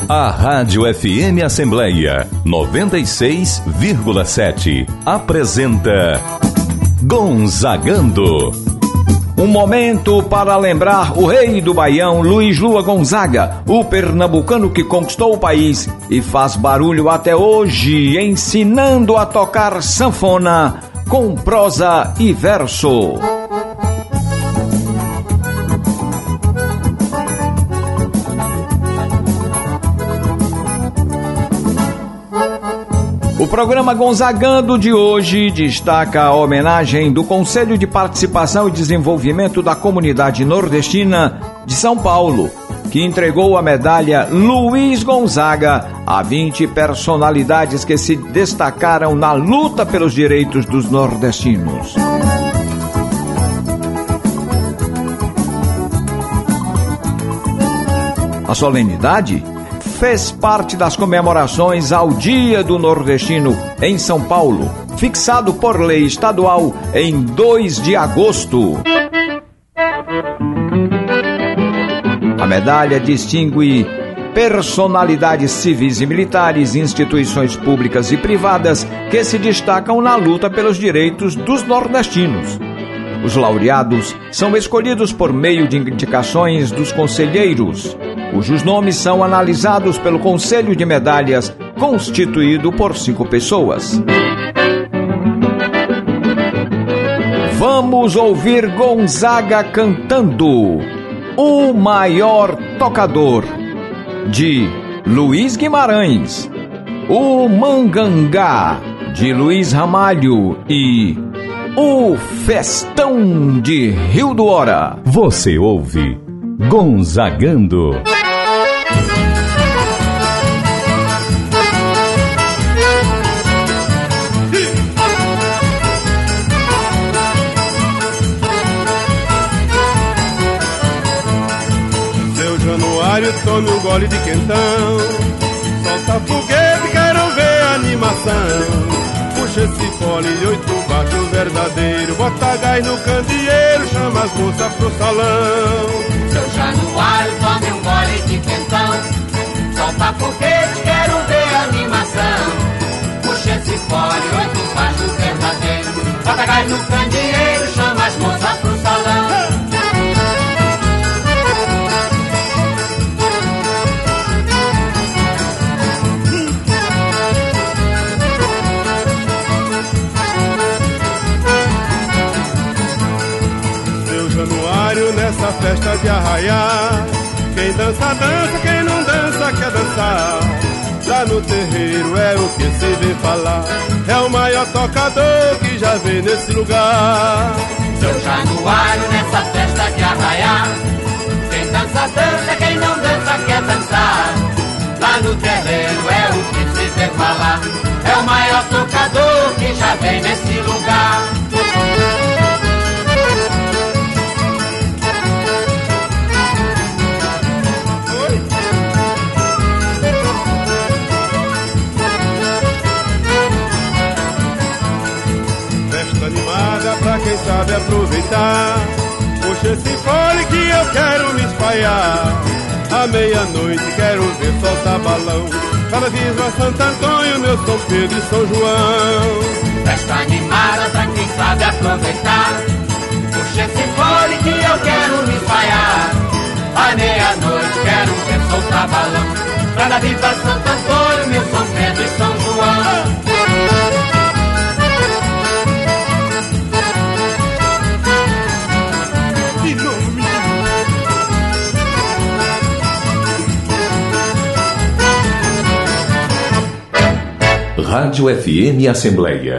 A Rádio FM Assembleia 96,7 apresenta Gonzagando. Um momento para lembrar o rei do Baião, Luiz Lua Gonzaga, o pernambucano que conquistou o país e faz barulho até hoje, ensinando a tocar sanfona com prosa e verso. O programa Gonzagando de hoje destaca a homenagem do Conselho de Participação e Desenvolvimento da Comunidade Nordestina de São Paulo, que entregou a medalha Luiz Gonzaga a 20 personalidades que se destacaram na luta pelos direitos dos nordestinos. A solenidade fez parte das comemorações ao Dia do Nordestino em São Paulo, fixado por lei estadual em 2 de agosto. A medalha distingue personalidades civis e militares, instituições públicas e privadas que se destacam na luta pelos direitos dos nordestinos. Os laureados são escolhidos por meio de indicações dos conselheiros, cujos nomes são analisados pelo Conselho de Medalhas, constituído por 5 pessoas. Vamos ouvir Gonzaga cantando O Maior Tocador, de Luiz Guimarães, O Mangangá, de Luiz Ramalho e O Festão de Rio do Hora. Você ouve Gonzagando. Seu Januário, tome um gole de quentão, solta foguete, quero ver a animação. Puxa esse fole de 8 baixos verdadeiro, bota gás no candeeiro, chama as moças pro salão. Seu Januário, tome um gole de quentão, solta foguete, quero ver a animação. Puxa esse fole, 8 baixos verdadeiro, bota gás no candeeiro, chama as moças pro salão. Nessa festa de arraiar, quem dança, dança, quem não dança, quer dançar. Lá no terreiro é o que se vê falar, é o maior tocador que já vem nesse lugar. Seu Januário, nessa festa de arraiar, quem dança, dança, quem não dança, quer dançar. Lá no terreiro é o que se vê falar, é o maior tocador que já vem nesse lugar. Pra quem sabe aproveitar, puxa esse fole que eu quero me espalhar. À meia-noite quero ver soltar balão, cada Visma, Santo Antônio, meu São Pedro e São João. Festa animada pra quem sabe aproveitar, puxa esse fole que eu quero me espalhar. À meia-noite quero ver soltar balão, cada Visma, Santo Antônio, meu São Pedro e São João. Rádio FM Assembleia.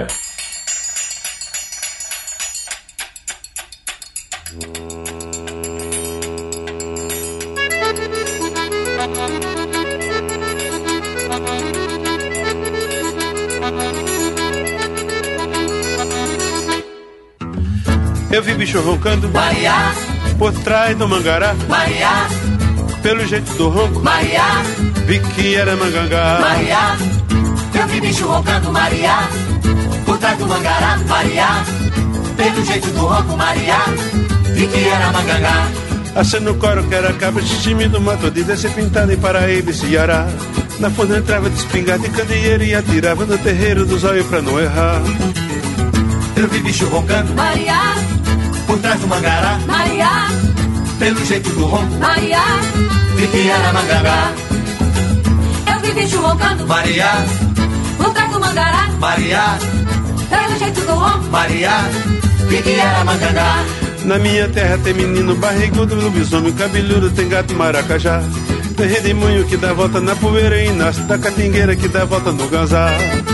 Eu vi bicho roncando Maria, por trás do mangará, Maria, pelo jeito do ronco Maria, vi que era mangangá. Maria, eu vi bicho roncando Maria, por trás do mangará Maria, pelo jeito do ronco Maria, vi que era mangangá. Acendo o coro que era cabra, time do mato de descer pintado em Paraíba e Ceará. Na fonte entrava de espingarda e candeeiro e atirava no terreiro dos olhos pra não errar. Eu vi bicho roncando, Maria, por trás do mangará, Maria, pelo jeito do ronco, Maria, vi que era mangangá. eu vi bicho roncando, Maria, por trás do mangará, Maria, pelo jeito do ronco, Maria, vi que era mangangá. Na minha terra tem menino barrigudo, lobisomem, cabeludo, tem gato maracajá. Tem redemoinho que dá volta na poeira e nasce da catingueira que dá volta no ganzá.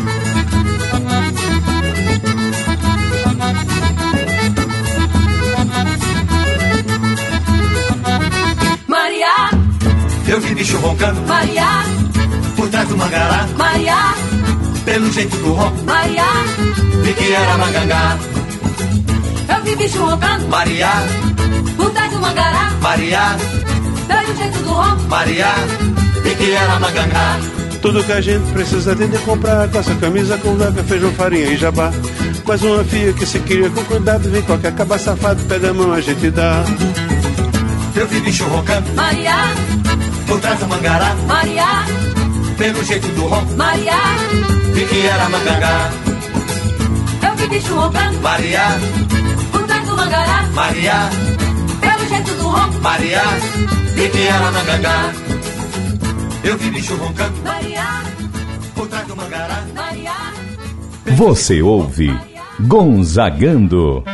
Maria, Eu vi bicho roncando, Maria, por trás do mangará, Maria, pelo jeito do ronco, Maria, vi que era mangangá. eu vi bicho roncando, Maria, por trás do mangará, Maria, pelo jeito do ronco, Maria, vi que era mangangá. Tudo que a gente precisa tem de comprar, calça, camisa, conversa, feijão, farinha e jabá. Mas uma filha que se cria com cuidado, vem qualquer caba safado, pega a mão, a gente dá. Eu vi bicho roncando, Maria, por trás do mangará, Maria, pelo jeito do ronco, Maria, vi que era mangangá. eu vi bicho roncando, Maria, por trás do mangará, Maria, pelo jeito do ronco, Maria, vi que era mangangá. Eu vi bicho roncando, Maria, por trás do mangará. Maria. Você ouve Gonzagando.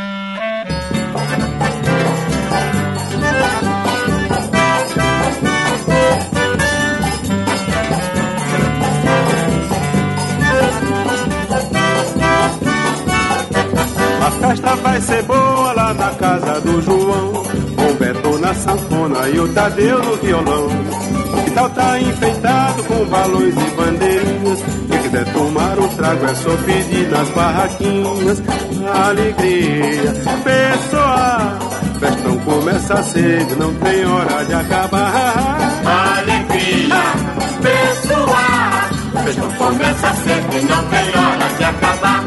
A festa vai ser boa lá na casa do João, com o Beto na sanfona e o Tadeu no violão. O quintal tá enfeitado com balões e bandeirinhas. Quem quiser tomar um trago é só pedir nas barraquinhas. Alegria, pessoal, festão começa cedo, não tem hora de acabar. Alegria, pessoal, festão começa cedo e não tem hora de acabar.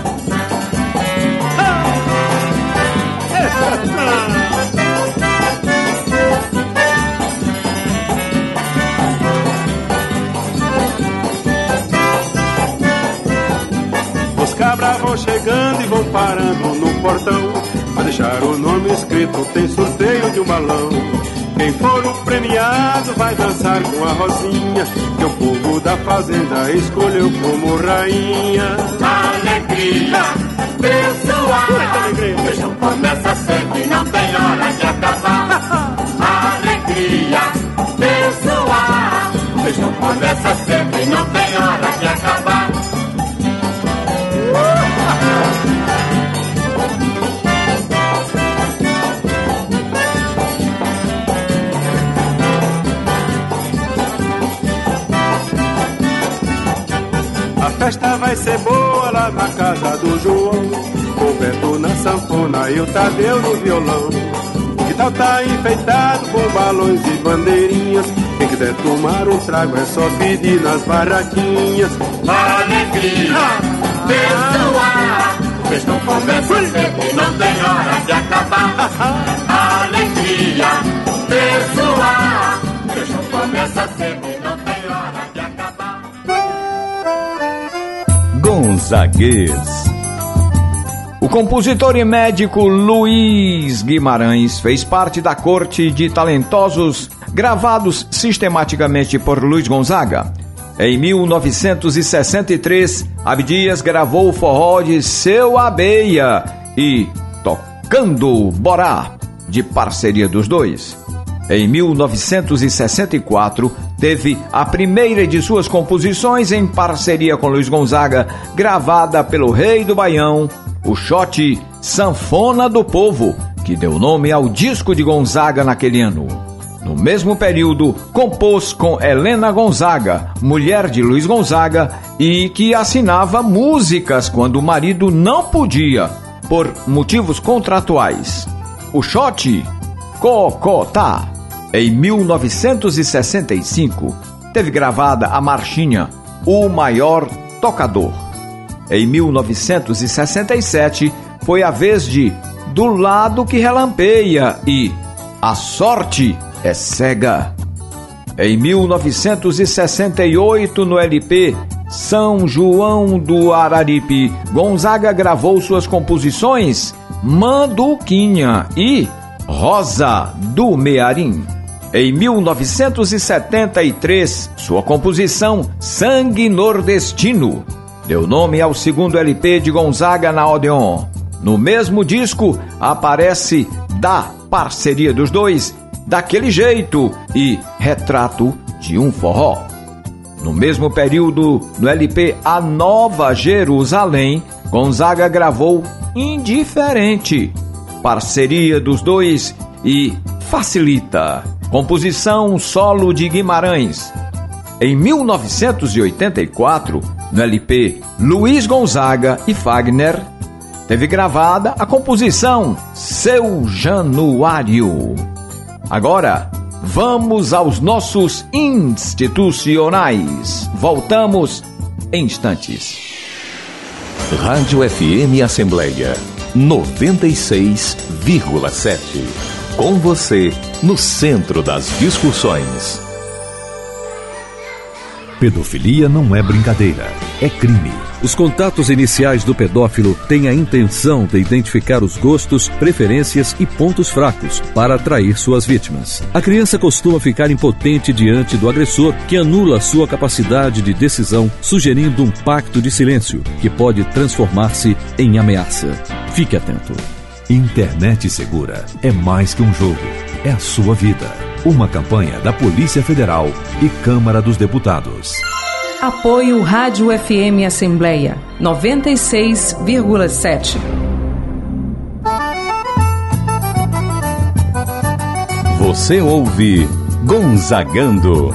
Os cabras vão chegando e vão parando no portão. Pra deixar o nome escrito tem sorteio de um balão. Quem for o premiado vai dançar com a Rosinha, que o povo da fazenda escolheu como rainha. Alegria, pessoal, festão começa cedo e não tem hora de acabar. Alegria, pessoal, festão começa cedo e não tem hora de acabar. A festa vai ser boa lá na casa do João, com o Beto na sanfona e o Tadeu no violão. O quintal tá enfeitado com balões e bandeirinhas. Quem quiser tomar um trago é só pedir nas barraquinhas. Alegria, pessoal, festão começa cedo e não tem hora de acabar. Alegria, pessoal, festão começa cedo e não tem hora de acabar. Gonzaguês. O compositor e médico Luiz Guimarães fez parte da corte de talentosos gravados sistematicamente por Luiz Gonzaga. Em 1963, Abdias gravou o forró de Seu Abeia e Tocando Borá, de parceria dos dois. Em 1964, teve a primeira de suas composições em parceria com Luiz Gonzaga, gravada pelo Rei do Baião, o shot Sanfona do Povo, que deu nome ao disco de Gonzaga naquele ano. No mesmo período, compôs com Helena Gonzaga, mulher de Luiz Gonzaga, e que assinava músicas quando o marido não podia, por motivos contratuais. O shot Cocotá. Em 1965, teve gravada a marchinha O Maior Tocador. Em 1967, foi a vez de Do Lado que Relampeia e A sorte é cega. Em 1968, no LP São João do Araripe, Gonzaga gravou suas composições Manduquinha e Rosa do Mearim. Em 1973, sua composição Sangue Nordestino deu nome ao segundo LP de Gonzaga na Odeon. No mesmo disco aparece Da Parceria dos Dois, Daquele Jeito e Retrato de um Forró. No mesmo período, no LP A Nova Jerusalém, Gonzaga gravou Indiferente, Parceria dos Dois e Facilita, composição solo de Guimarães. Em 1984, no LP Luiz Gonzaga e Fagner, teve gravada a composição Seu Januário. Agora, vamos aos nossos institucionais. Voltamos em instantes. Rádio FM Assembleia 96,7. Com você, no centro das discussões. Pedofilia não é brincadeira, é crime. Os contatos iniciais do pedófilo têm a intenção de identificar os gostos, preferências e pontos fracos para atrair suas vítimas. A criança costuma ficar impotente diante do agressor, que anula sua capacidade de decisão, sugerindo um pacto de silêncio, que pode transformar-se em ameaça. Fique atento. Internet Segura é mais que um jogo, é a sua vida. Uma campanha da Polícia Federal e Câmara dos Deputados. Apoio Rádio FM Assembleia 96,7. Você ouve Gonzagando.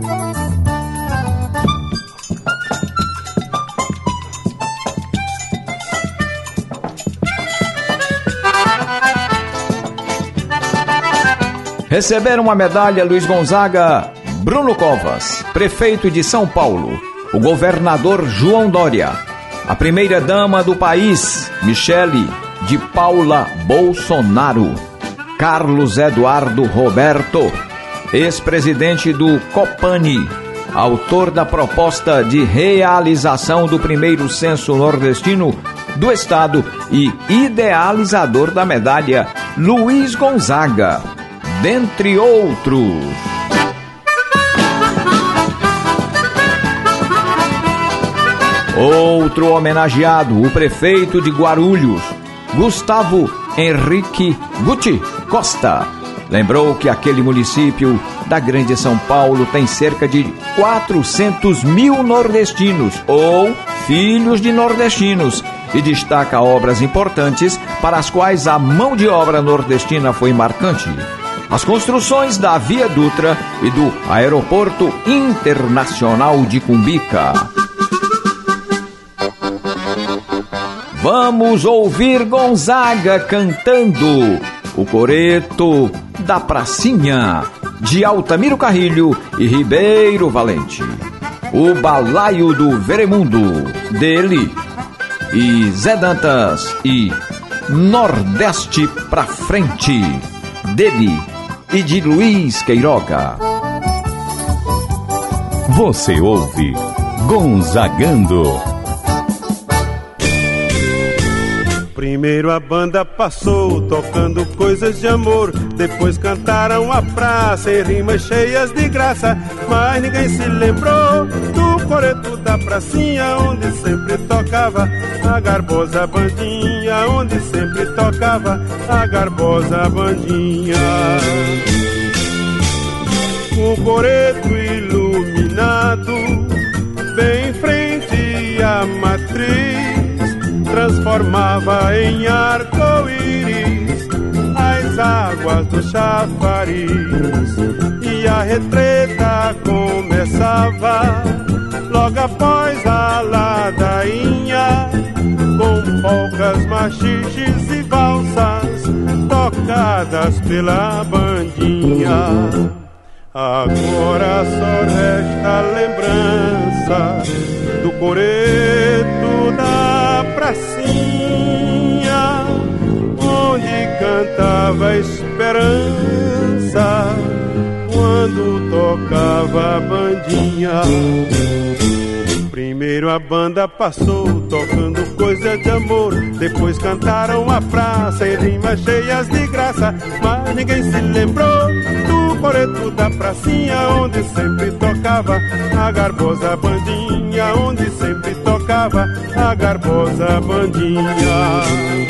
Receberam a medalha Luiz Gonzaga, Bruno Covas, prefeito de São Paulo, o governador João Dória, a primeira-dama do país, Michele de Paula Bolsonaro, Carlos Eduardo Roberto, ex-presidente do Copani, autor da proposta de realização do primeiro censo nordestino do estado e idealizador da medalha Luiz Gonzaga, dentre outros. Outro homenageado, o prefeito de Guarulhos, Gustavo Henrique Guti Costa, lembrou que aquele município da Grande São Paulo tem cerca de 400 mil nordestinos ou filhos de nordestinos e destaca obras importantes para as quais a mão de obra nordestina foi marcante. As construções da Via Dutra e do Aeroporto Internacional de Cumbica. Vamos ouvir Gonzaga cantando o coreto da Pracinha, de Altamiro Carrilho e Ribeiro Valente. O Balaio do Veremundo, dele e Zé Dantas, e Nordeste pra Frente, dele e de Luiz Queiroga. Você ouve Gonzagando. Primeiro a banda passou tocando coisas de amor, depois cantaram a praça em rimas cheias de graça, mas ninguém se lembrou do coreto da pracinha, onde sempre tocava a garbosa bandinha, onde sempre tocava a garbosa bandinha. O coreto iluminado, bem em frente à matriz, transformava em arco-íris as águas do chafariz, e a retreta começava logo após a ladainha, com polcas, machiches e valsas tocadas pela bandinha. Agora só resta a lembrança do coreto da pracinha, onde cantava a esperança quando tocava a bandinha. Primeiro a banda passou tocando coisa de amor, depois cantaram a praça em rimas cheias de graça, mas ninguém se lembrou do coreto da pracinha, onde sempre tocava a garbosa bandinha, onde sempre tocava a garbosa bandinha.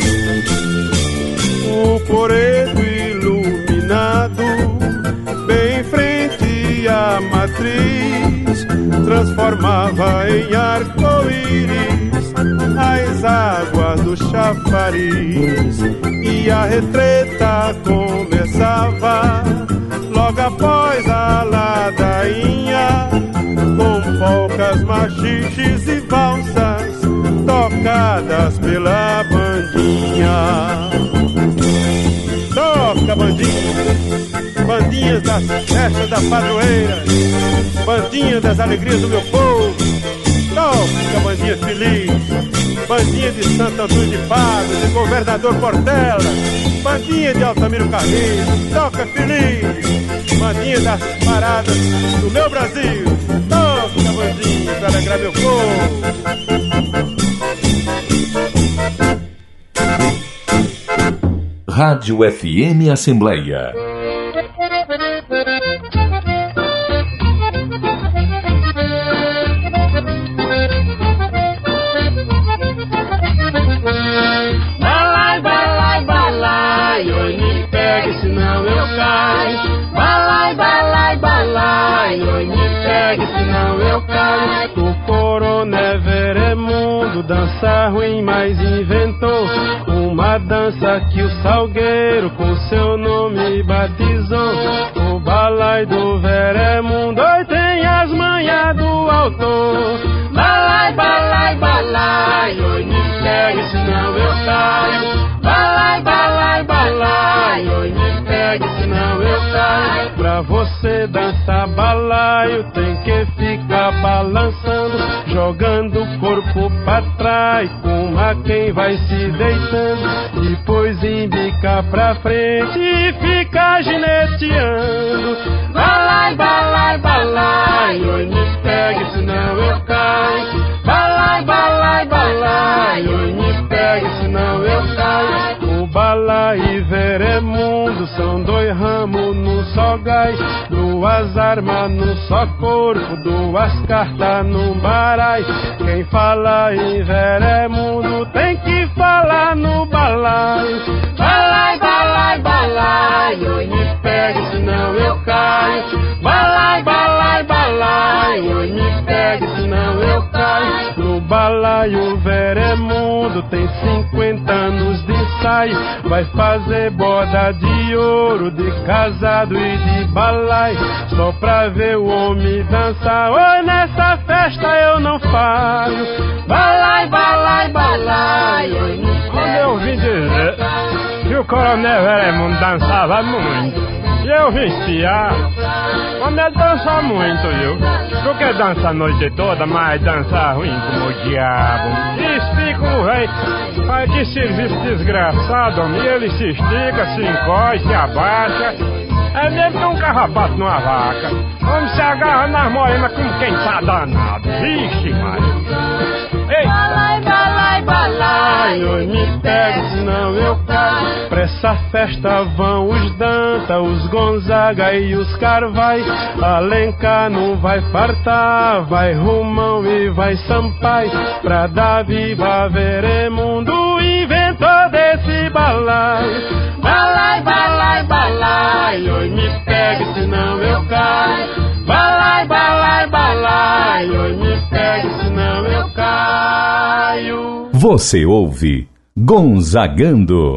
O coreto iluminado, bem em frente à matriz, transformava em arco-íris as águas do chafariz, e a retreta começava logo após a ladainha, com polcas, machiches e valsas tocadas pela bandinha. Toca, bandinha, bandinhas das festas da padroeira, bandinha das alegrias do meu povo. Toca, bandinha feliz, bandinha de Santo Antônio de Pádua, de Governador Portela, bandinha de Altamiro Carrilho. Toca, feliz, bandinha das paradas do meu Brasil. Toca, bandinha, pra alegrar meu povo. Rádio FM Assembleia. Balai, balai, balai, oi, me pegue, senão eu caio. Balai, balai, balai, oi, me pegue, senão eu caio. O Coronel Veremundo dança ruim, mas inventou uma dança que o Salgueiro com seu nome batizou. O balai do Veremundo, oi, tem as manhas do autor. Balai, balai, balai, oi, me pegue, senão eu caio. Balai, balai, balai, oi, me pegue, senão eu caio. Pra você dançar balaio tem que ficar balançando, jogando o corpo pra trás, com a quem vai se deitando, depois embicar pra frente e ficar gineteando. Balai, balai, balai, oi, me pegue, senão eu caio. Balai, balai, balai, oi, me pegue, senão eu caio. O balai e Veremundo são dois ramos num só gás, duas armas num só corpo, duas cartas num barai. Quem fala em Veremundo tem que falar no balai. Balai, balai, balai, oi, me pegue, senão eu caio. Balai, balai, balai, oi, me pegue, senão eu caio. No balaio Veremundo tem 50 anos de saio, vai fazer boda de ouro, de casado e de balai, só pra ver o homem dançar. Oi, nessa festa eu não falho. Balai, balai, balai, oi, me pegue. Quando eu ouvi dizer que o Coronel Veremundo dançava muito, e eu vim espiar, quando ele dança muito, viu? Porque dança a noite toda, mas dança ruim como o diabo. E explica o rei, ai, que serviço desgraçado, homem. Ele se estica, se encolhe, se abaixa, é mesmo que um carrapato numa vaca. Homem se agarra nas morenas como quem tá danado. Vixe, Maria. Balai, balai, balai, oi, me pegue, senão eu caio. Pra essa festa vão os Danta, os Gonzaga e os Carvai. Alencar não vai fartar, vai Romão e vai Sampaio. Pra dar viva Veremundo, inventor desse balai. Balai, balai, balai, oi, me pegue, senão eu caio. Balai, balai, balai, oi, me pegue, senão eu caio. Você ouve Gonzagando.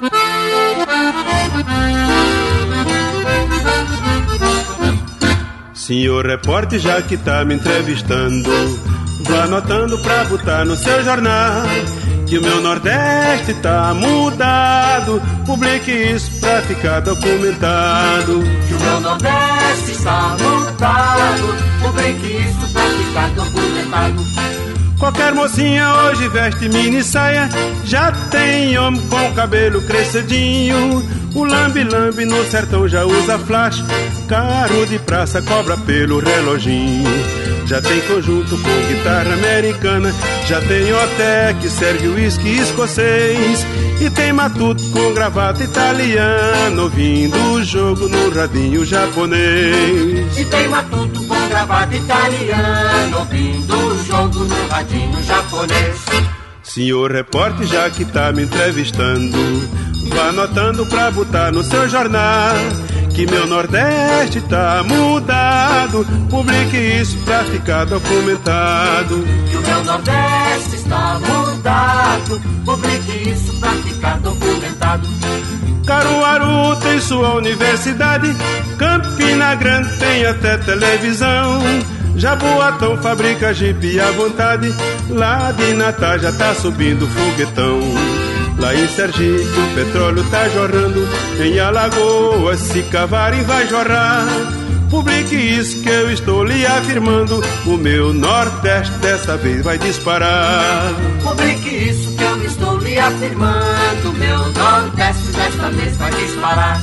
Senhor repórter, já que tá me entrevistando, vá anotando pra botar no seu jornal que o meu Nordeste tá mudado. Publique isso pra ficar documentado. Que o meu Nordeste está mudado. Publique isso pra ficar documentado. Qualquer mocinha hoje veste mini saia, já tem homem com cabelo crescidinho. O lambe-lambe no sertão já usa flash, caro de praça cobra pelo reloginho. Já tem conjunto com guitarra americana, já tem hotel que serve uísque escocês, e tem matuto com gravata italiana, ouvindo o jogo no radinho japonês. E tem matuto com gravata italiana, ouvindo o jogo no radinho japonês. Senhor repórter, já que tá me entrevistando, vá anotando pra botar no seu jornal que meu Nordeste tá mudado. Publique isso pra ficar documentado. Que o meu Nordeste está mudado. Publique isso pra ficar documentado. Caruaru tem sua universidade, Campina Grande tem até televisão, Jaboatão fabrica jipe à vontade, lá de Natal já tá subindo foguetão. Lá em Sergipe o petróleo tá jorrando, em Alagoas se cavarem vai jorrar. Publique isso que eu estou lhe afirmando, o meu Nordeste dessa vez vai disparar. Publique isso que eu estou lhe afirmando, o meu Nordeste desta vez vai disparar.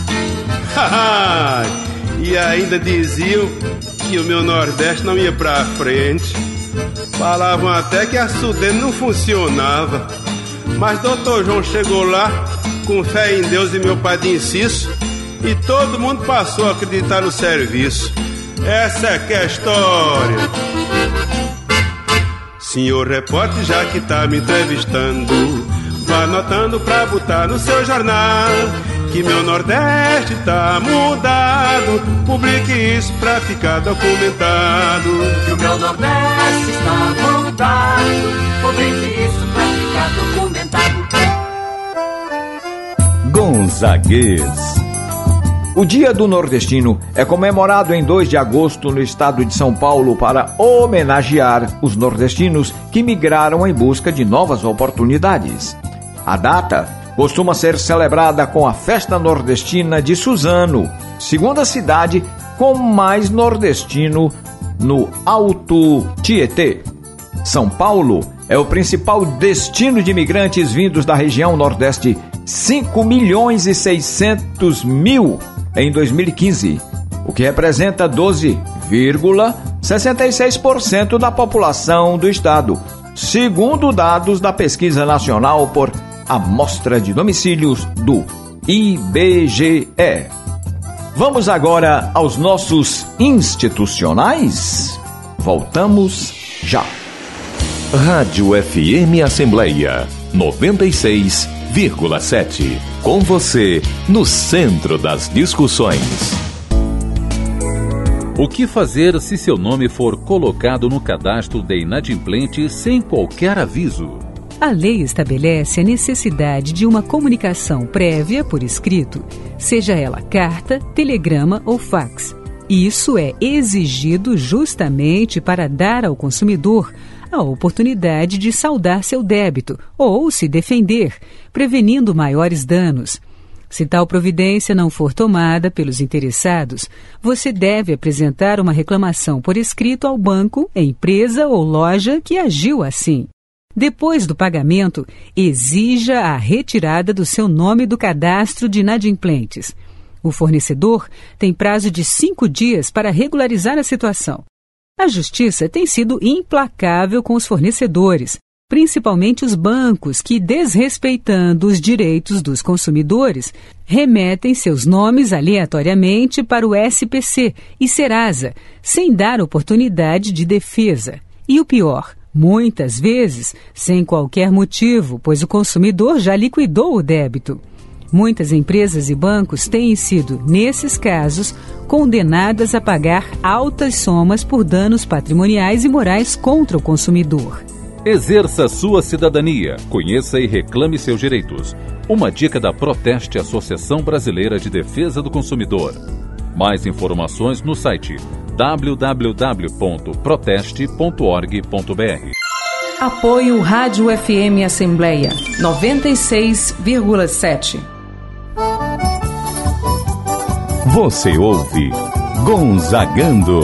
E ainda diziam que o meu Nordeste não ia pra frente, falavam até que a Sudene não funcionava. Mas doutor João chegou lá com fé em Deus e meu padrinho Cício, e todo mundo passou a acreditar no serviço. Essa é que é a história. Senhor repórter, já que tá me entrevistando, vá anotando pra botar no seu jornal que meu Nordeste tá mudado. Publique isso pra ficar documentado. Que o meu Nordeste está mudado. Publique isso pra ficar documentado. Gonzaguês. O Dia do Nordestino é comemorado em 2 de agosto no estado de São Paulo para homenagear os nordestinos que migraram em busca de novas oportunidades. A data costuma ser celebrada com a Festa Nordestina de Suzano, segunda cidade com mais nordestino no Alto Tietê. São Paulo é o principal destino de imigrantes vindos da região Nordeste, 5.600.000 em 2015, o que representa 12,66% da população do estado, segundo dados da Pesquisa Nacional por Amostra de Domicílios do IBGE. Vamos agora aos nossos institucionais? Voltamos já. Rádio FM Assembleia 96,7. Com você, no centro das discussões. O que fazer se seu nome for colocado no cadastro de inadimplente sem qualquer aviso? A lei estabelece a necessidade de uma comunicação prévia por escrito, seja ela carta, telegrama ou fax. Isso é exigido justamente para dar ao consumidor a oportunidade de saldar seu débito ou se defender, prevenindo maiores danos. Se tal providência não for tomada pelos interessados, você deve apresentar uma reclamação por escrito ao banco, empresa ou loja que agiu assim. Depois do pagamento, exija a retirada do seu nome do cadastro de inadimplentes. O fornecedor tem prazo de 5 dias para regularizar a situação. A Justiça tem sido implacável com os fornecedores, principalmente os bancos que, desrespeitando os direitos dos consumidores, remetem seus nomes aleatoriamente para o SPC e Serasa, sem dar oportunidade de defesa. E o pior, muitas vezes, sem qualquer motivo, pois o consumidor já liquidou o débito. Muitas empresas e bancos têm sido, nesses casos, condenadas a pagar altas somas por danos patrimoniais e morais contra o consumidor. Exerça sua cidadania, conheça e reclame seus direitos. Uma dica da Proteste, Associação Brasileira de Defesa do Consumidor. Mais informações no site www.proteste.org.br. Apoio Rádio FM Assembleia 96,7. Você ouve Gonzagando.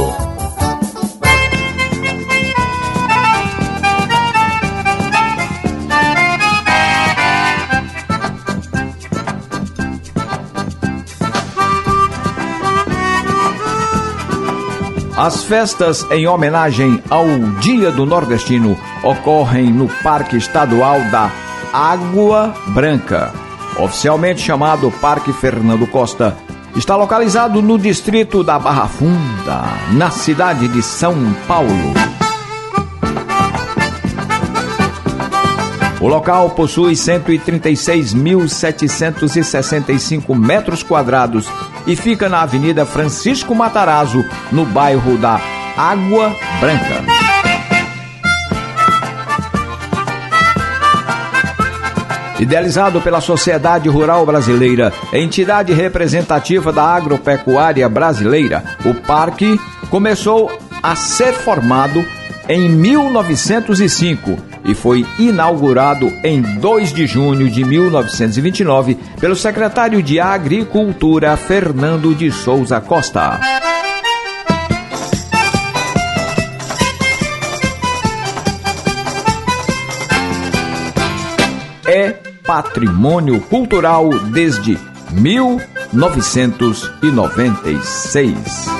As festas em homenagem ao Dia do Nordestino ocorrem no Parque Estadual da Água Branca, oficialmente chamado Parque Fernando Costa. Está localizado no distrito da Barra Funda, na cidade de São Paulo. O local possui 136.765 metros quadrados e fica na Avenida Francisco Matarazzo, no bairro da Água Branca. Idealizado pela Sociedade Rural Brasileira, entidade representativa da agropecuária brasileira, o parque começou a ser formado em 1905 e foi inaugurado em 2 de junho de 1929 pelo secretário de Agricultura Fernando de Souza Costa. É patrimônio cultural desde 1996.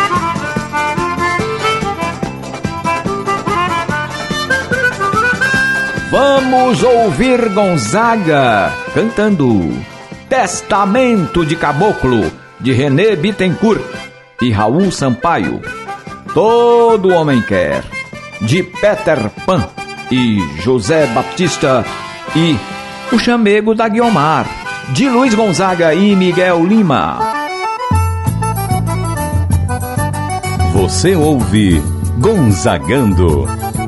Vamos ouvir Gonzaga cantando Testamento de Caboclo, de René Bittencourt e Raul Sampaio. Todo Homem Quer, de Peter Pan e José Baptista, e O Chamego da Guiomar, de Luiz Gonzaga e Miguel Lima. Você ouve Gonzagando.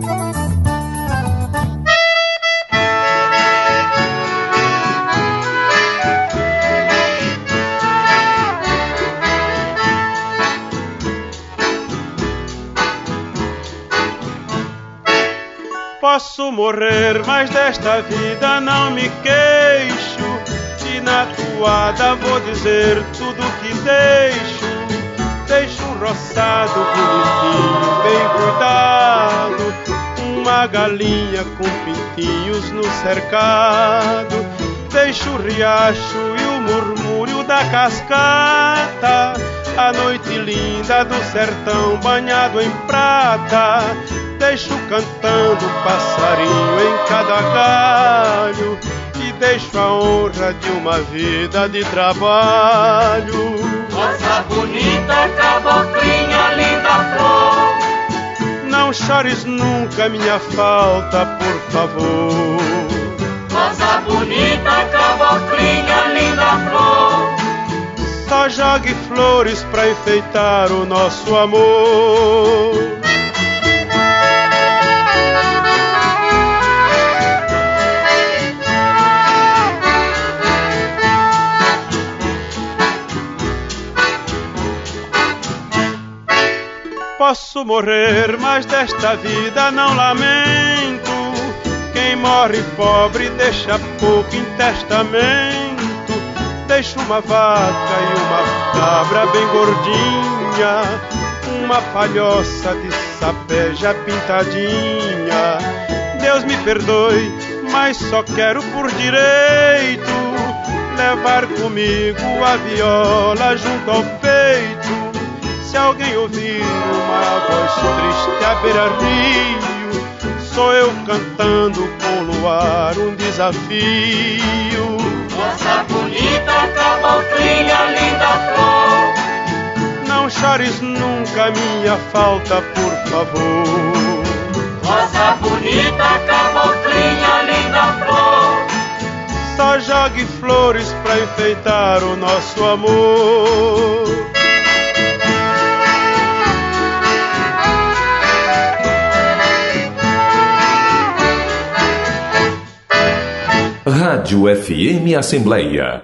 Posso morrer, mas desta vida não me queixo, e na toada vou dizer tudo que deixo. Deixo um roçado bonitinho, bem cuidado, uma galinha com pintinhos no cercado. Deixo o riacho e o murmúrio da cascata, a noite linda do sertão banhado em prata. Deixo cantando passarinho em cada galho, e deixo a honra de uma vida de trabalho. Moça bonita, caboclinha, linda flor, não chores nunca minha falta, por favor. moça bonita, caboclinha, linda flor, Só jogue flores pra enfeitar o nosso amor. Posso morrer, mas desta vida não lamento. Quem morre pobre deixa pouco em testamento. Deixa uma vaca e uma cabra bem gordinha, uma palhoça de sapé já pintadinha. Deus me perdoe, mas só quero por direito levar comigo a viola junto ao peito. Se alguém ouvir uma voz triste à beira-rio, sou eu cantando com o luar um desafio. moça bonita, caboclinha, linda flor, Não chores nunca minha falta, por favor. moça bonita, caboclinha, linda flor, Só jogue flores pra enfeitar o nosso amor. Rádio FM Assembleia.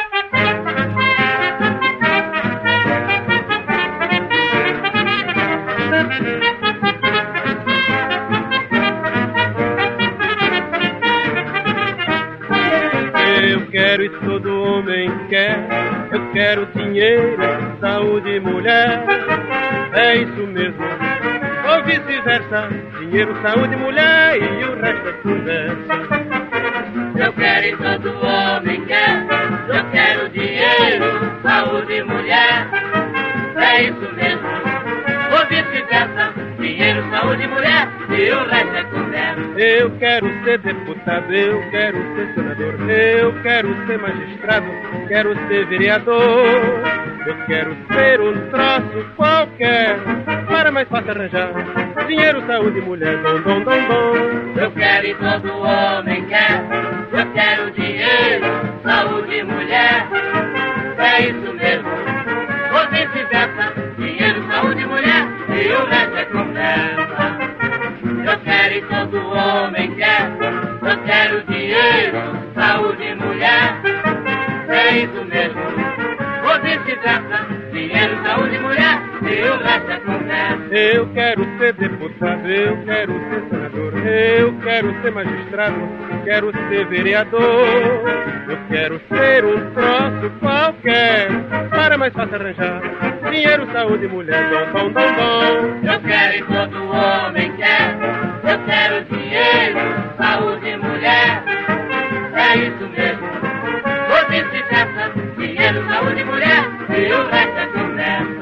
Eu quero e todo homem quer, eu quero dinheiro, saúde e mulher. É isso mesmo, ou vice-versa, dinheiro, saúde e mulher, e o resto é conversa. eu quero e todo homem quer, eu quero dinheiro, saúde e mulher. É isso mesmo, ou vice-versa, vice-versa. Dinheiro, saúde, mulher e o resto é conversa. Eu quero ser deputado, eu quero ser senador, eu quero ser magistrado, quero ser vereador. Eu quero ser um troço qualquer, para mais fácil arranjar dinheiro, saúde, mulher, dom, dom, dom, dom. Eu quero e todo homem quer. Eu quero dinheiro, saúde, mulher. É isso mesmo, ou vice-versa. Dinheiro, saúde, mulher e o resto é conversa. Eu quero e todo homem quer. Eu quero dinheiro, saúde, mulher. É isso mesmo, ou vice-versa. Dinheiro, saúde, mulher e o resto é conversa. Eu quero ser deputado, eu quero ser senador, eu quero ser magistrado, quero ser vereador. Eu quero ser um troço qualquer, para mais fácil arranjar dinheiro, saúde, mulher, dom, dom, dom, dom. Eu quero e todo homem quer. Eu quero dinheiro, saúde, mulher. É isso mesmo, ou vice-versa. Dinheiro, saúde, mulher e o resto é conversa.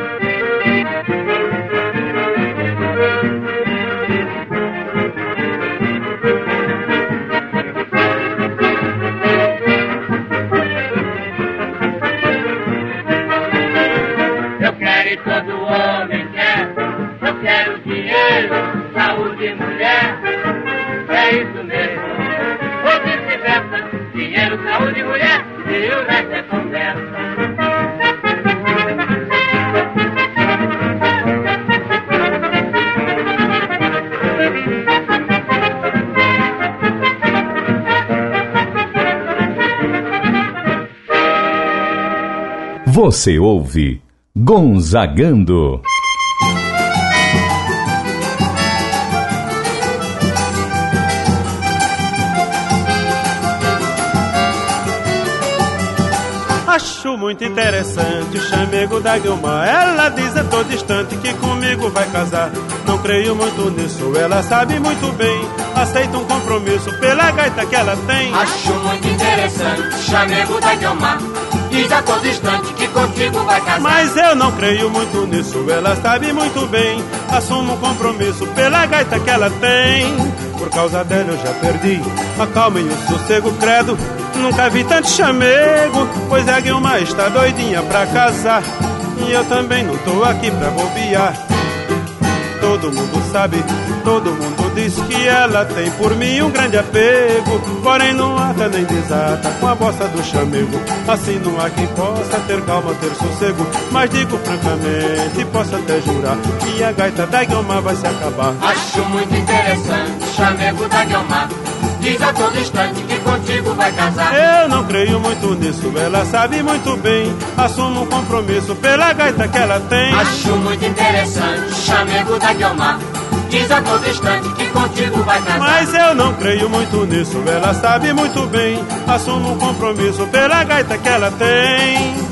Eu quero e todo homem quer. Eu quero dinheiro, saúde, mulher. É isso mesmo, ou vice-versa. Dinheiro, saúde, mulher e o resto é conversa. Você ouve Gonzagando. Acho muito interessante o chamego da Guilmar. Ela diz a todo instante que comigo vai casar. Não creio muito nisso, ela sabe muito bem. Aceita um compromisso pela gaita que ela tem. Acho muito interessante o chamego da Guilmar. Diz a todo instante que contigo vai casar. Mas eu não creio muito nisso, ela sabe muito bem. Assumo um compromisso pela gaita que ela tem. Por causa dela eu já perdi a calma e o sossego, credo. Nunca vi tanto chamego, pois a Guilmar está doidinha pra casar. E eu também não tô aqui pra bobear. Todo mundo sabe, todo mundo diz que ela tem por mim um grande apego. Porém não ata nem desata com a bossa do chamego. Assim não há quem possa ter calma, ter sossego. Mas digo francamente, posso até jurar que a gaita da Guilmar vai se acabar. Acho muito interessante o chamego da Guilmar. Diz a todo instante que contigo vai casar. Eu não creio muito nisso, ela sabe muito bem. Assumo um compromisso pela gaita que ela tem. Acho muito interessante o chamego da Guilmar. Diz a todo instante que contigo vai casar. Mas eu não creio muito nisso, ela sabe muito bem. Assumo um compromisso pela gaita que ela tem.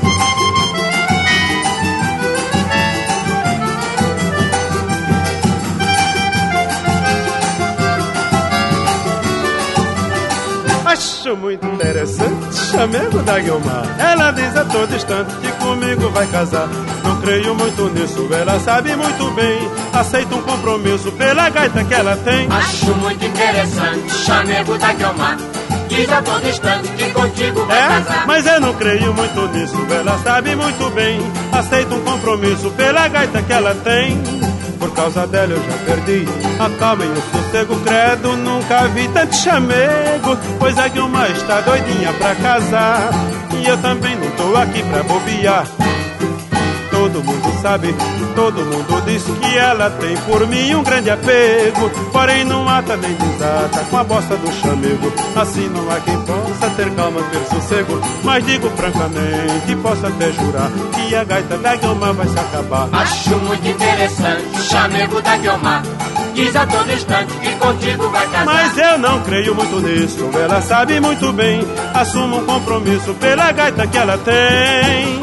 Acho muito interessante o chamego da Guilmar. Ela diz a todo instante que comigo vai casar. Não creio muito nisso, ela sabe muito bem. Aceita um compromisso pela gaita que ela tem. Acho muito interessante o chamego da Guilmar. Diz a todo instante que contigo vai casar. Mas eu não creio muito nisso, ela sabe muito bem. Aceita um compromisso pela gaita que ela tem. Por causa dela eu já perdi a calma e o sossego, credo. Nunca vi tanto chamego, pois a Guilmar está doidinha pra casar. E eu também não tô aqui pra bobear. Todo mundo sabe, todo mundo diz que ela tem por mim um grande apego. Porém não ata nem desata com a bossa do chamego. Assim não há quem possa ter calma, ter sossego. Mas digo francamente, posso até jurar que a gaita da Guilmar vai se acabar. Acho muito interessante o chamego da Guilmar. Diz a todo instante que contigo vai casar. Mas eu não creio muito nisso, ela sabe muito bem. Assumo um compromisso pela gaita que ela tem.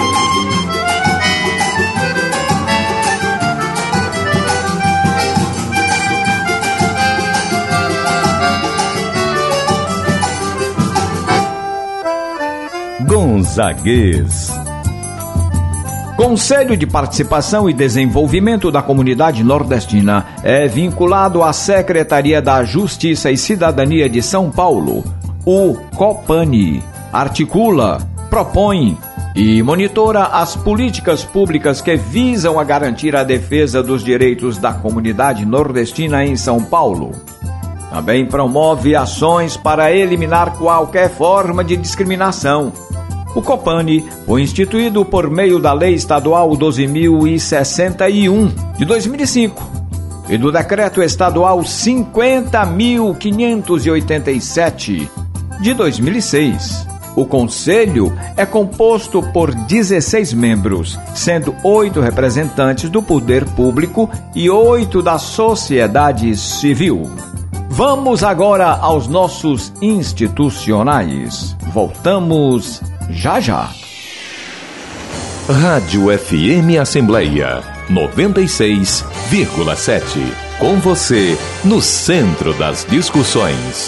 Gonzaguês. Conselho de Participação e Desenvolvimento da Comunidade Nordestina é vinculado à Secretaria da Justiça e Cidadania de São Paulo. O COPANI articula, propõe e monitora as políticas públicas que visam a garantir a defesa dos direitos da comunidade nordestina em São Paulo. Também promove ações para eliminar qualquer forma de discriminação. O COPANI foi instituído por meio da Lei Estadual 12.061, de 2005, e do Decreto Estadual 50.587, de 2006. O Conselho é composto por 16 membros, sendo 8 representantes do poder público e 8 da sociedade civil. Vamos agora aos nossos institucionais. Voltamos já já. Rádio FM Assembleia 96,7. Com você, no centro das discussões.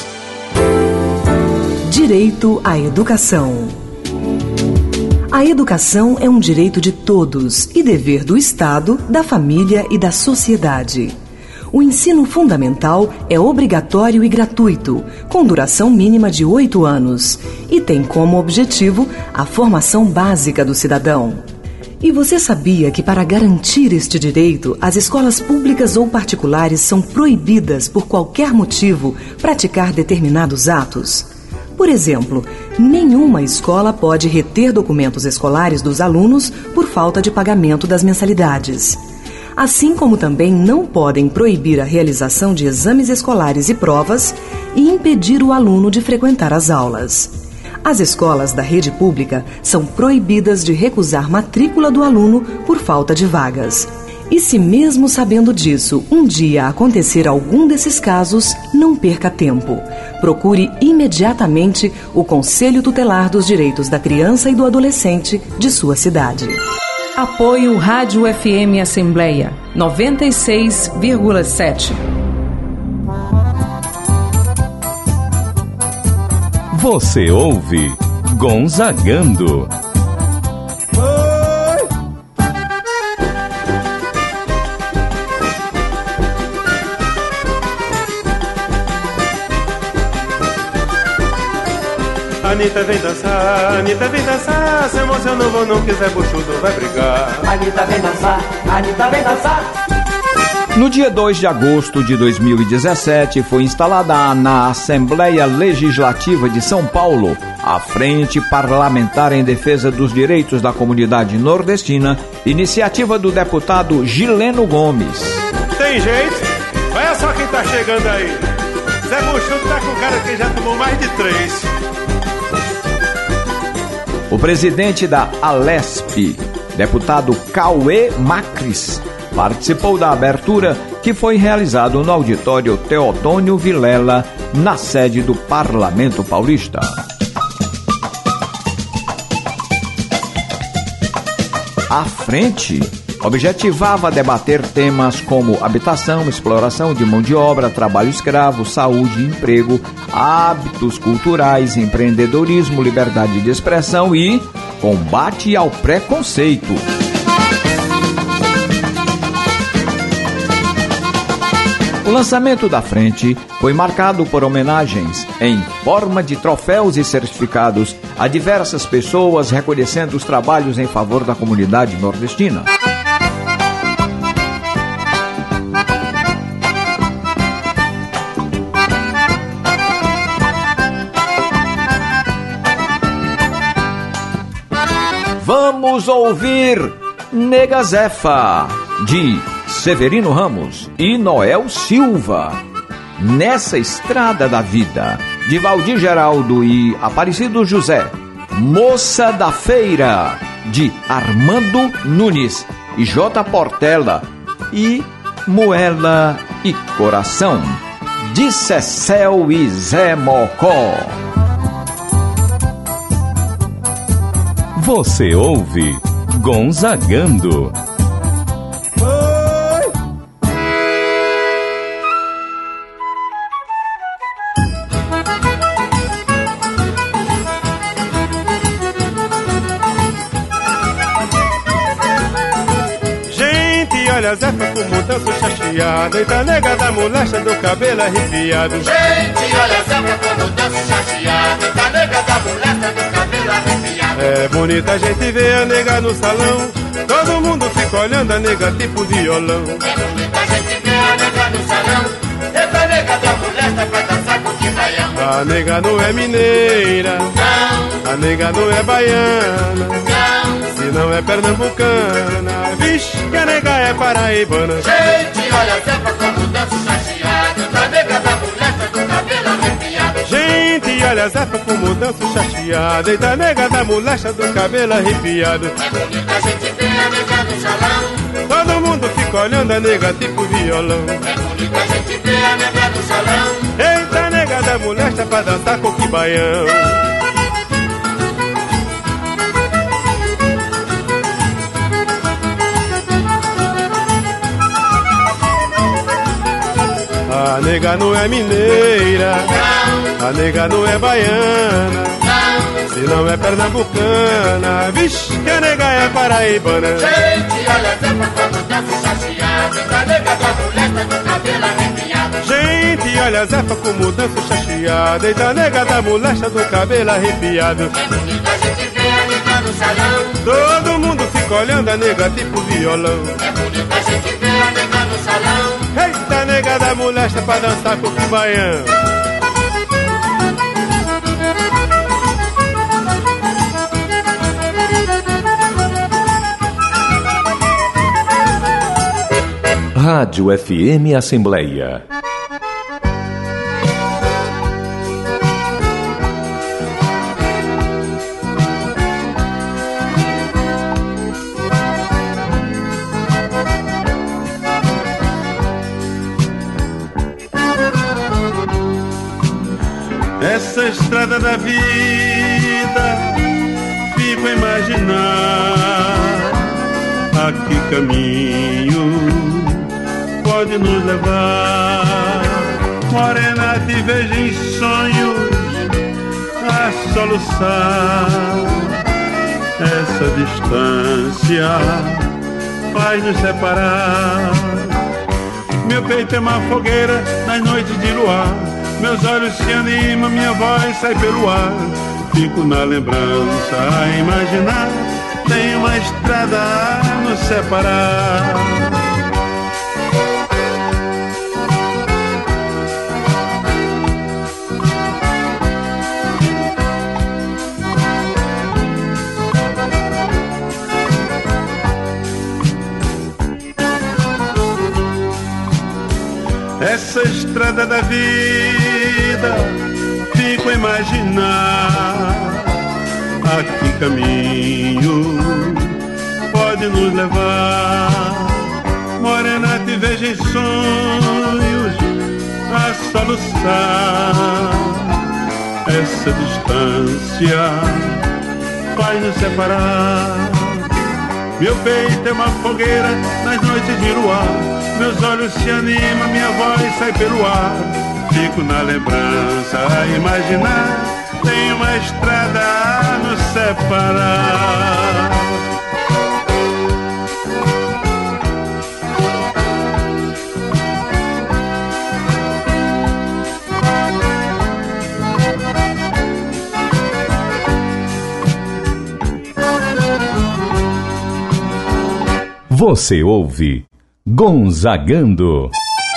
Direito à educação. A educação é um direito de todos e dever do Estado, da família e da sociedade. O ensino fundamental é obrigatório e gratuito, com duração mínima de 8 anos, e tem como objetivo a formação básica do cidadão. E você sabia que, para garantir este direito, as escolas públicas ou particulares são proibidas, por qualquer motivo, praticar determinados atos? Por exemplo, nenhuma escola pode reter documentos escolares dos alunos por falta de pagamento das mensalidades. Assim como também não podem proibir a realização de exames escolares e provas e impedir o aluno de frequentar as aulas. As escolas da rede pública são proibidas de recusar matrícula do aluno por falta de vagas. E se mesmo sabendo disso, um dia acontecer algum desses casos, não perca tempo. Procure imediatamente o Conselho Tutelar dos Direitos da Criança e do Adolescente de sua cidade. Apoio Rádio FM Assembleia 96,7. Você ouve Gonzagando. Anitta vem dançar, se emocionou ou não quiser buchudo vai brigar. Anitta vem dançar. No dia 2 de agosto de 2017, foi instalada na Assembleia Legislativa de São Paulo a Frente Parlamentar em Defesa dos Direitos da Comunidade Nordestina, iniciativa do deputado Gileno Gomes. Tem jeito? Olha só quem tá chegando aí. Zé Buchudo tá com cara que já tomou mais de 3. O presidente da Alesp, deputado Cauê Macris, participou da abertura que foi realizado no auditório Teotônio Vilela, na sede do Parlamento Paulista. A frente objetivava debater temas como habitação, exploração de mão de obra, trabalho escravo, saúde e emprego, hábitos culturais, empreendedorismo, liberdade de expressão e combate ao preconceito. O lançamento da frente foi marcado por homenagens em forma de troféus e certificados a diversas pessoas reconhecendo os trabalhos em favor da comunidade nordestina. Vamos ouvir Nega Zefa, de Severino Ramos e Noel Silva. Nessa Estrada da Vida, de Valdir Geraldo e Aparecido José. Moça da Feira, de Armando Nunes e J. Portela. E Moela e Coração, de Cecel e Zé Mocó. Você ouve Gonzagando. danço chacheado. Eita nega da molesta do cabelo arrepiado. Gente, olha Zefa como danço chacheado. Eita nega da molesta do cabelo arrepiado. É bonita a gente ver a nega no salão. Todo mundo fica olhando a nega tipo violão. É bonita a gente ver a nega no salão. Eita nega da molesta pra dançar com que baião. A nega não é mineira, Não, a nega não é baiana, não. se não é pernambucana, vixe que a nega é paraibana. Gente, olha Zefa como danço chacheado. Eita nega da molesta do cabelo arrepiado. Gente, olha Zefa como danço chacheado. Eita nega da molesta do cabelo arrepiado. É bonita a gente ver a nega no salão. Todo mundo fica olhando a nega tipo violão. É bonita a gente ver a nega no salão. Eita nega da molesta pra dançar com que baião. A nega não é mineira, a nega não é baiana, se não é pernambucana, vixe que a nega é paraibana. Gente, olha Zefa como danço chacheado. Eita nega da molesta do cabelo arrepiado. Gente, olha Zefa como danço chacheado. Eita nega da molesta do cabelo arrepiado. É bonita a gente ver a nega no salão. Todo mundo fica olhando a nega tipo violão. É bonita a gente ver a nega no salão. Eita nega da molesta pra dançar com que baião. Rádio FM Assembleia. Essa estrada da vida, fico a imaginar a que caminho pode nos levar. Morena, te vejo em sonhos a soluçar. Essa distância faz nos separar. Meu peito é uma fogueira nas noites de luar. Meus olhos se animam, minha voz sai pelo ar. Fico na lembrança a imaginar. Tem uma estrada a nos separar. Essa estrada da vida, fico a imaginar a que caminho pode nos levar. Morena, te vejo em sonhos a soluçar. Essa distância faz nos separar. Meu peito é uma fogueira nas noites de luar. Meus olhos se animam, minha voz sai pelo ar. Fico na lembrança a imaginar. Tem uma estrada a nos separar. Você ouve Gonzagando.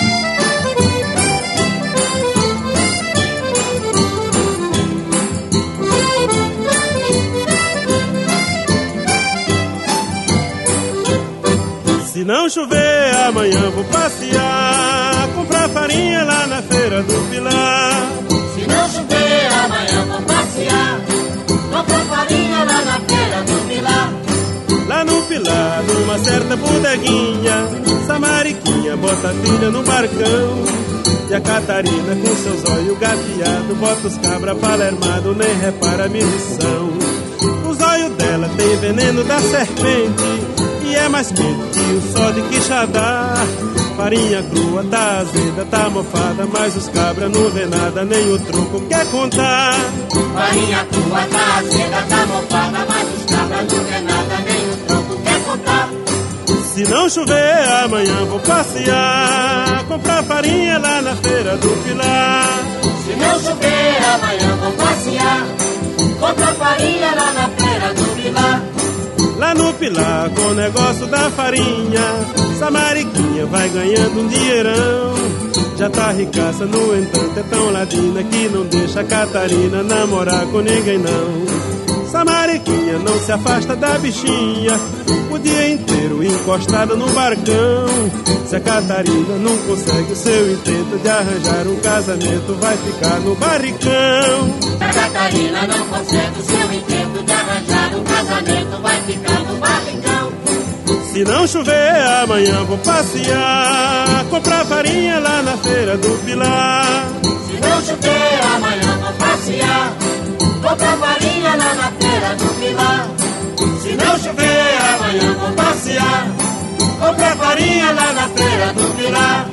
Se não chover amanhã vou passear, comprar farinha lá na feira do Pilar. Se não chover amanhã vou passear, comprar farinha lá na feira do Pilar. Lá no Pilar, numa certa bodeguinha, Samariquinha bota a filha no barcão. E a Catarina com seus olhos gateados bota os cabra palermado, nem repara a missão. Os olhos dela tem veneno da serpente e é mais quente que o sol de Quixadá. Farinha crua, tá azeda, tá mofada, mas os cabra não vê nada, nem o troco quer contar. Farinha crua, tá azeda, tá mofada, mas os cabra não vê nada, nem o troco quer contar. Se Se não chover, amanhã vou passear, comprar farinha lá na feira do Pilar. Se não chover, amanhã vou passear, comprar farinha lá na feira do Pilar. Lá no Pilar, com o negócio da farinha, Samariquinha vai ganhando um dinheirão. Já tá ricaça, no entanto é tão ladina que não deixa a Catarina namorar com ninguém não. Samariquinha não se afasta da bichinha, o dia inteiro encostada no barcão. Se a Catarina não consegue o seu intento de arranjar um casamento, vai ficar no barricão. Se a Catarina não consegue o seu intento de arranjar um casamento, vai ficar no barricão. Se não chover, amanhã vou passear, comprar farinha lá na feira do Pilar. Se não chover, amanhã vou passear, comprar farinha lá na feira do Pilar. Se não chover, amanhã vou passear, comprar farinha lá na feira do Pilar.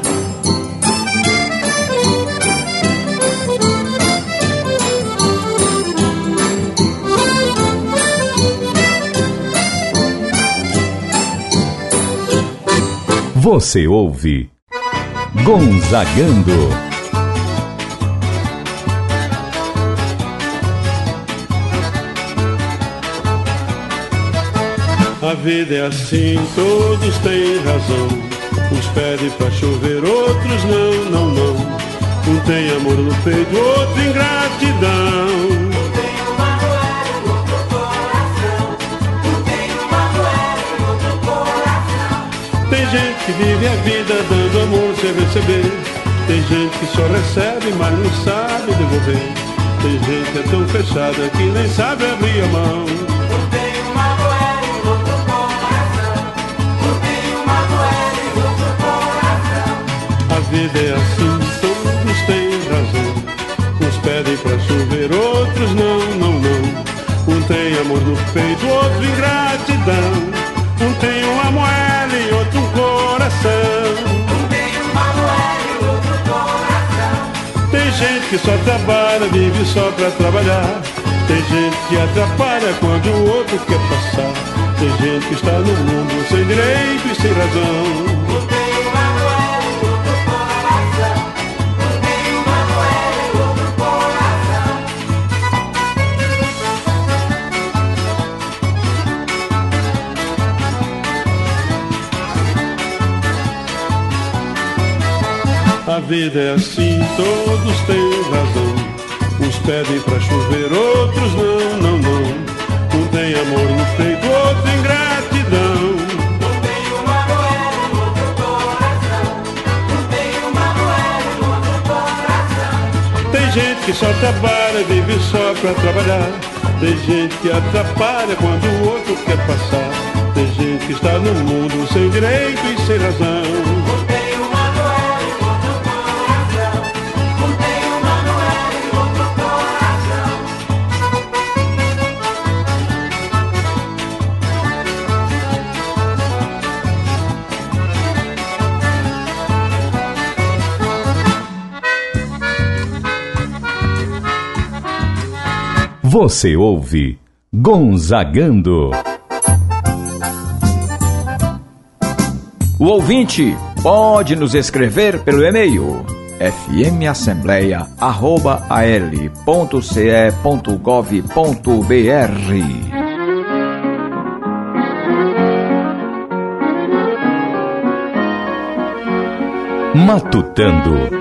Você ouve Gonzagando. A vida é assim, todos têm razão. Uns pedem pra chover, outros não. Um tem amor no peito, outro ingratidão. Um tem uma moeda e outro coração. Um tem uma moeda e outro coração. Tem gente que vive a vida dando amor sem receber. Tem gente que só recebe, mas não sabe devolver. Tem gente que é tão fechada que nem sabe abrir a mão. Um tem uma moeda e outro coração. Um tem uma moeda e outro coração. A vida é assim, todos têm razão. Uns pedem pra chover, outros não. Um tem amor no peito, outro ingratidão. Um tem uma moeda e outro um coração. Um tem uma moeda e outro coração. Tem gente que só trabalha, vive só pra trabalhar. Tem gente que atrapalha quando o outro quer passar. Tem gente que está no mundo sem direito e sem razão. Um tem uma moeda e outro coração. Um tem uma moeda e outro coração. A vida é assim, todos têm razão. Uns pedem pra chover, outros não. Um tem amor no peito, outro ingratidão. Um tem uma moeda e outro coração. Um tem uma moeda e outro coração. Tem gente que só trabalha, vive só pra trabalhar. Tem gente que atrapalha quando o outro quer passar. Tem gente que está no mundo sem direito e sem razão. Um tem uma moeda e outro coração. Um tem uma moeda e outro coração. Você ouve Gonzagando. O ouvinte pode nos escrever pelo e-mail fmassembleia@ale.ce.gov.br. Matutando.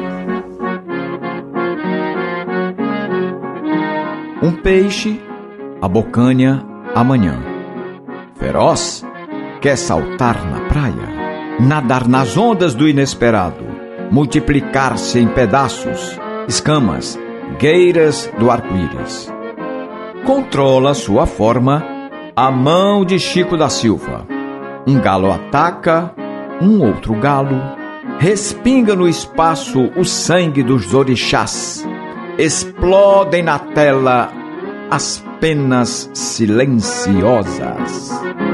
Um peixe abocanha amanhã. Feroz, quer saltar na praia, nadar nas ondas do inesperado, multiplicar-se em pedaços, escamas, gueiras do arco-íris. Controla sua forma a mão de Chico da Silva. Um galo ataca um outro galo, respinga no espaço o sangue dos orixás. Explodem na tela as penas silenciosas.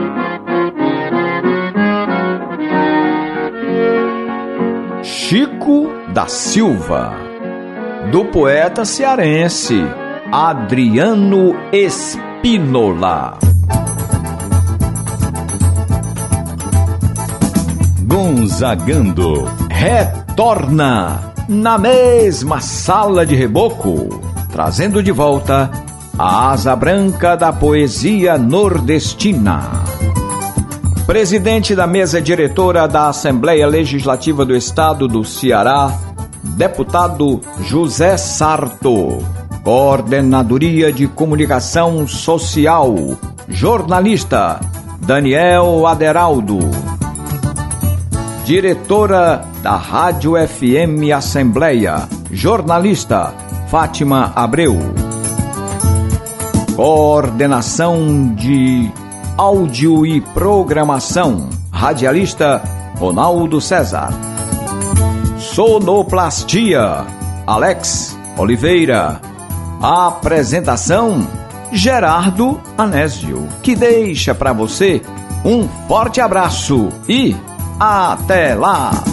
Chico da Silva, do poeta cearense Adriano Espínola. Gonzagando retorna na mesma sala de reboco, trazendo de volta a asa branca da poesia nordestina. Presidente da mesa diretora da Assembleia Legislativa do Estado do Ceará, deputado José Sarto. Coordenadoria de Comunicação Social, jornalista Daniel Aderaldo. Diretora da Rádio FM Assembleia, jornalista Fátima Abreu. Coordenação de áudio e programação, radialista Ronaldo César. Sonoplastia, Alex Oliveira. Apresentação, Gerardo Anésio, que deixa para você um forte abraço e até lá!